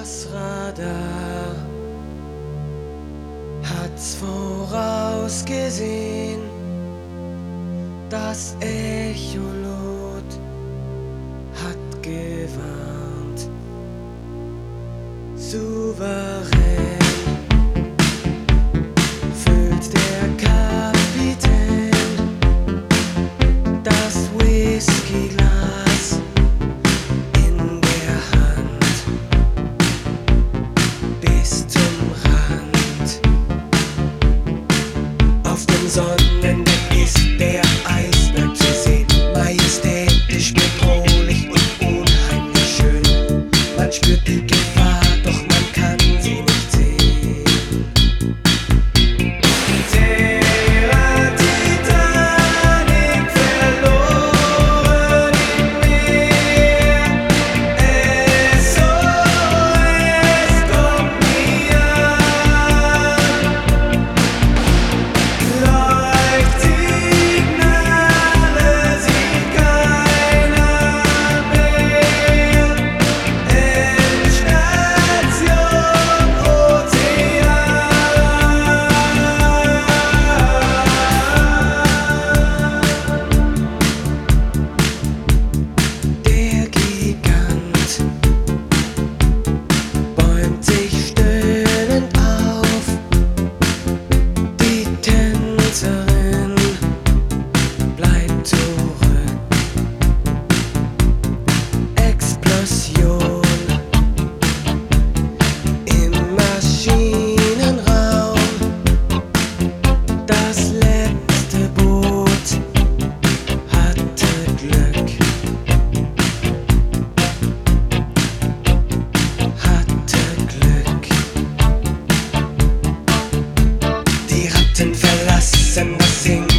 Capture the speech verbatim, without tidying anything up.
Das Radar hat's vorausgesehen, das Echolot hat gewarnt. Souverän füllt der Kapitän das Whiskyglas in der Hand bis zum Rand. Auf dem Sonnendeck ist der Eisberg zu sehen, majestätisch, bedrohlich und unheimlich schön. Man spürt die Gefahr, doch man kann sie nicht sehen. Der Titanic verloren im Meer. S O S, komm mir an. Leuchtsignale sieht keiner mehr. Endstation Ozean. Der Gigant bäumt sich stöhnend auf. Die Tänzerin bleibt zurück. Explosion im Maschinenraum. Das letzte Boot hatte Glück. Hatte Glück. Die Ratten verlassen das Singen.